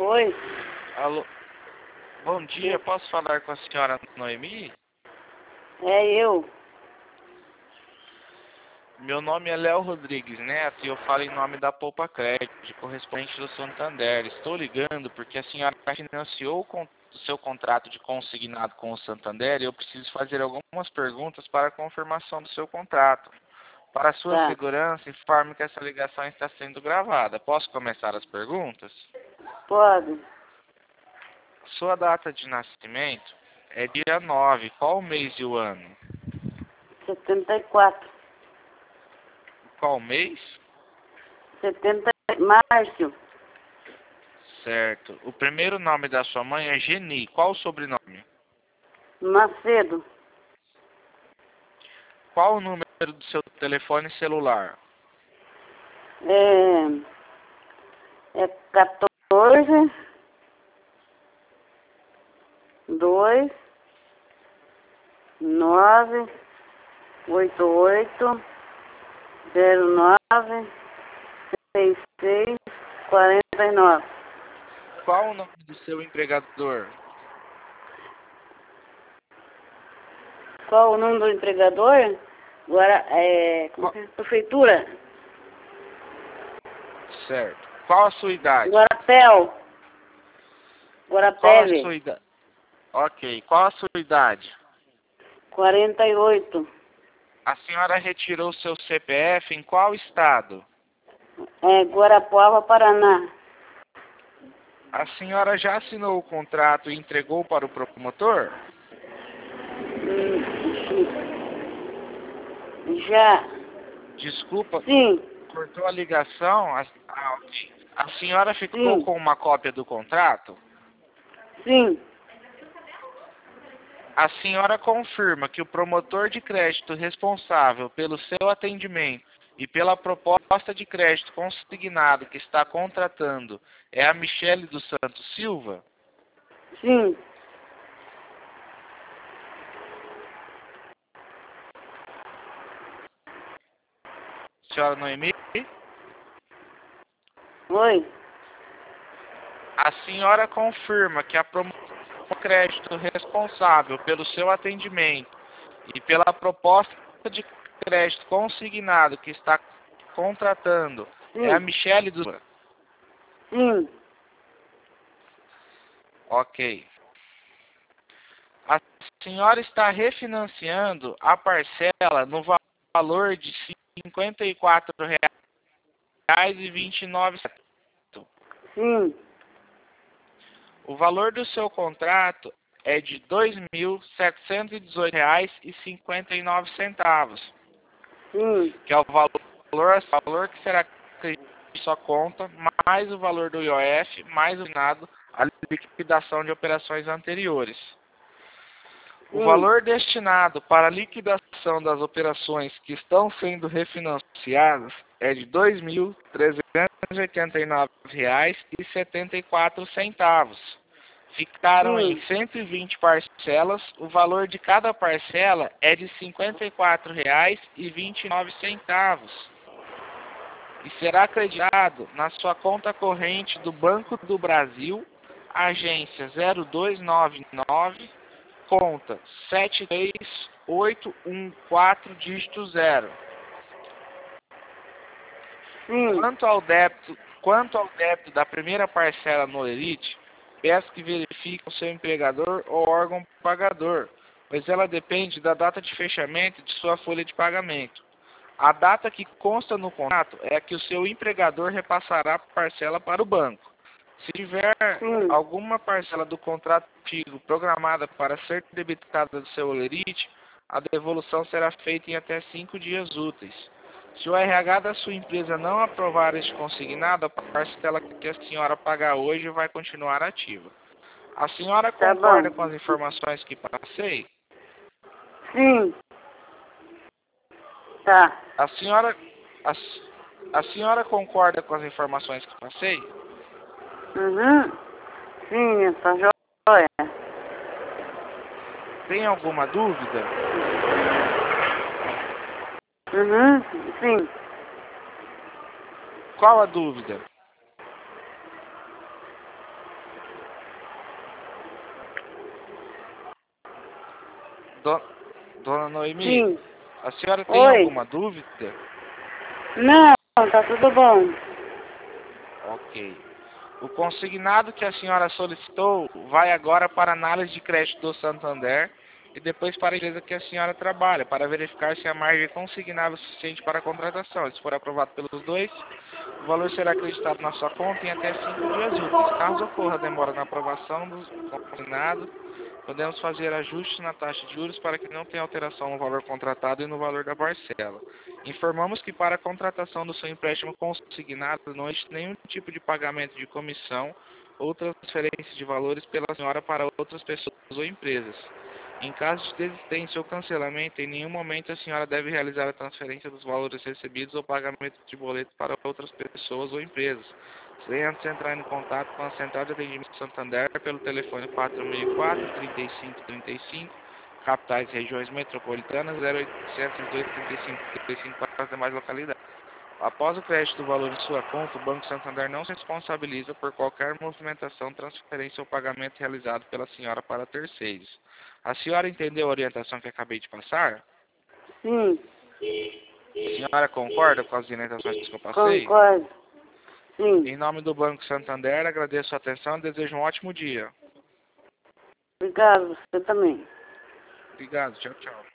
Oi, Alô, bom dia, posso falar com a senhora Noemi? é eu. Meu nome é Léo Rodrigues Neto e eu falo em nome da Poupa Crédito, correspondente do Santander. Estou ligando porque a senhora financiou o seu contrato de consignado com o Santander e eu preciso fazer algumas perguntas para a confirmação do seu contrato. Para sua Tá, segurança, informe que essa ligação está sendo gravada. Posso começar as perguntas? pode. Sua data de nascimento é dia 9. Qual o mês e o ano? 74. Qual mês? 70 Márcio. Certo. O primeiro nome da sua mãe é Geni. Qual o sobrenome? Macedo. Qual o número do seu telefone celular? É 14 2 9 88 09 66 49. Qual o nome do seu empregador? Qual o nome do empregador? Agora, como Qual- que é? Prefeitura. Certo. Qual a sua idade? Guarapéu. Qual a Guarapeve. sua idade? Ok. Qual a sua idade? 48. A senhora retirou seu CPF em qual estado? Guarapuava, Paraná. A senhora já assinou o contrato e entregou para o promotor? Já. Desculpa, Sim, cortou a ligação. Ok. A senhora ficou sim, com uma cópia do contrato? sim, A senhora confirma que o promotor de crédito responsável pelo seu atendimento e pela proposta de crédito consignado que está contratando é a Michele dos Santos Silva? sim. Senhora Noemi? Oi, A senhora confirma que a promotora de crédito responsável pelo seu atendimento e pela proposta de crédito consignado que está contratando é a sim, Michele dos Silva? sim. Ok. A senhora está refinanciando a parcela no valor de R$ 54,29. Sim, O valor do seu contrato é de R$ 2.718,59, sim, que é o valor que será acrescido em sua conta, mais o valor do IOF, mais o finado, a liquidação de operações anteriores. O sim, valor destinado para a liquidação das operações que estão sendo refinanciadas é de R$ 2.389,74. Ficaram em sim. 120 parcelas. O valor de cada parcela é de R$ 54,29 e será acreditado na sua conta corrente do Banco do Brasil, agência 0299, conta 73814 dígito 0. Sim. Quanto ao débito da primeira parcela no Elite, peço que verifique o seu empregador ou órgão pagador, pois ela depende da data de fechamento de sua folha de pagamento. A data que consta no contrato é a que o seu empregador repassará a parcela para o banco. Se tiver Sim. alguma parcela do contrato antigo programada para ser debitada do seu Olerite, a devolução será feita em até 5 dias úteis. Se o RH da sua empresa não aprovar este consignado, a parcela que a senhora pagar hoje vai continuar ativa. A senhora Tá concorda bom. com as informações que passei? Sim. Tá. A senhora, a, a senhora concorda com as informações que passei? Uhum. Sim, tá joia. Tem alguma dúvida? Uhum. Sim. Qual a dúvida? Do- Dona Noemi, Sim. a senhora tem Oi. alguma dúvida? Não, tá tudo bom. Ok. O consignado que a senhora solicitou vai agora para a análise de crédito do Santander e depois para a empresa que a senhora trabalha, para verificar se a margem é consignável o suficiente para a contratação. Se for aprovado pelos dois, o valor será acreditado na sua conta em até 5 dias úteis. Caso ocorra demora na aprovação do consignado, podemos fazer ajustes na taxa de juros para que não tenha alteração no valor contratado e no valor da parcela. Informamos que para a contratação do seu empréstimo consignado não existe nenhum tipo de pagamento de comissão ou transferência de valores pela senhora para outras pessoas ou empresas. Em caso de desistência ou cancelamento, em nenhum momento a senhora deve realizar a transferência dos valores recebidos ou pagamento de boleto para outras pessoas ou empresas, sem antes entrar em contato com a Central de Atendimento Santander pelo telefone 464-3535, capitais e regiões metropolitanas 0800 235 para as demais localidades. Após o crédito do valor em sua conta, o Banco Santander não se responsabiliza por qualquer movimentação, transferência ou pagamento realizado pela senhora para terceiros. A senhora entendeu a orientação que acabei de passar? Sim, A senhora concorda com as orientações que eu passei? concordo. Sim. Em nome do Banco Santander, agradeço a atenção e desejo um ótimo dia. Obrigado, você também. Obrigado, tchau, tchau.